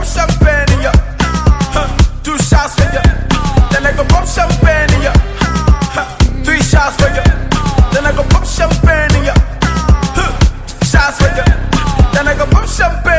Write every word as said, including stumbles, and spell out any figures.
champagne in ya. Huh. Two shots for ya. Then I go pop champagne in ya. Huh. Three shots for ya. Then I go pop champagne in ya. Huh. Shots for ya. Then I go pop champagne.